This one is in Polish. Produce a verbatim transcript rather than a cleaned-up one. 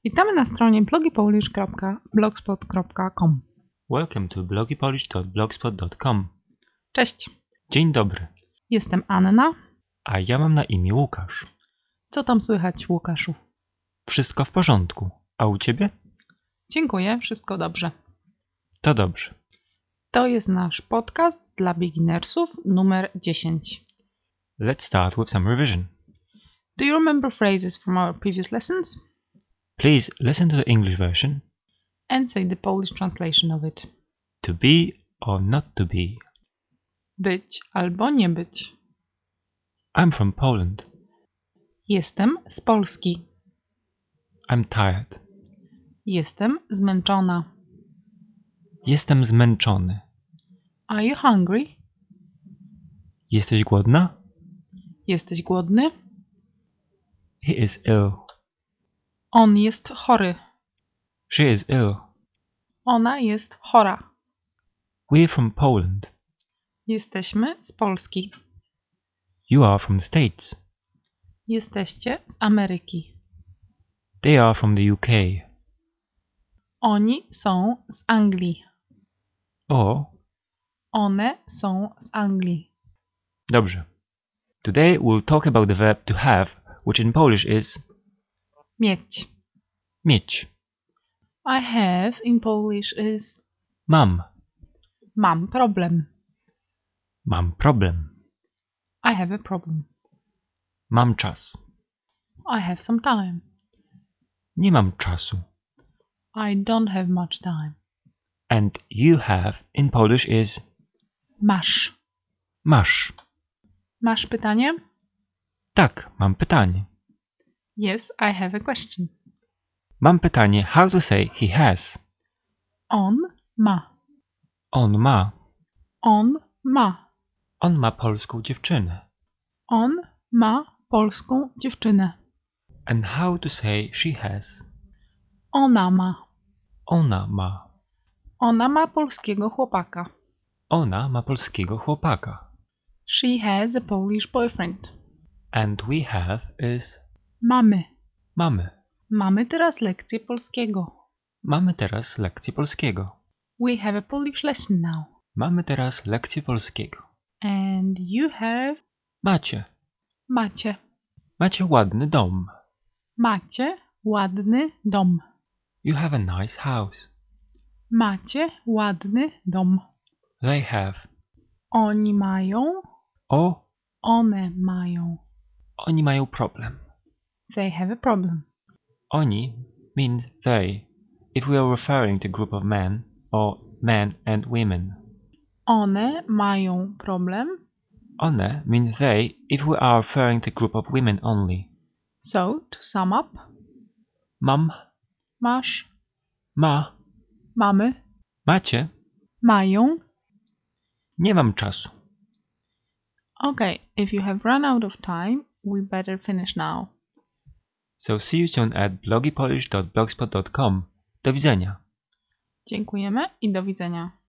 Witamy na stronie blogipolish kropka blogspot kropka com. Welcome to blogipolish dot blogspot dot com. Cześć, Dzień dobry, jestem Anna. a ja mam na imię Łukasz. Co tam słychać, Łukaszu? Wszystko w porządku, a u ciebie? Dziękuję, wszystko dobrze. To dobrze. To jest nasz podcast dla beginnersów numer dziesięć. Let's start with some revision. Do you remember phrases from our previous lessons? Please listen to the English version. And say the Polish translation of it. To be or not to be. Być albo nie być. I'm from Poland. Jestem z Polski. I'm tired. Jestem zmęczona. Jestem zmęczony. Are you hungry? Jesteś głodna? Jesteś głodny? He is ill. On jest chory. She is ill. Ona jest chora. We're from Poland. Jesteśmy z Polski. You are from the States. Jesteście z Ameryki. They are from the U K. Oni są z Anglii. Or, One są z Anglii. dobrze. Today we'll talk about the verb to have, which in Polish is Mieć. mieć. I have in Polish is Mam. mam problem. Mam problem. I have a problem. Mam czas. I have some time. Nie mam czasu. I don't have much time. And you have in Polish is Masz. masz. Masz pytanie? Tak, mam pytanie. Yes, I have a question. Mam pytanie how to say he has. On ma. On ma. On ma. On ma polską dziewczynę. On ma polską dziewczynę. And how to say she has. Ona ma. Ona ma. Ona ma polskiego chłopaka. Ona ma polskiego chłopaka. She has a Polish boyfriend. And we have is Mamy. mamy. Mamy teraz lekcję polskiego. Mamy teraz lekcję polskiego. We have a Polish lesson now. Mamy teraz lekcję polskiego. And you have... Macie. Macie. Macie ładny dom. Macie ładny dom. You have a nice house. Macie ładny dom. They have. Oni mają. O, One mają. oni mają problem. They have a problem. Oni means they, if we are referring to a group of men, or men and women. One mają problem. One means they, if we are referring to a group of women only. So, to sum up. Mam, Masz. ma, Mamy. macie, Mają. nie mam czasu. Okay, if you have run out of time, we better finish now. So see you soon at blogipolish dot blogspot dot com. Do widzenia. Dziękujemy i do widzenia.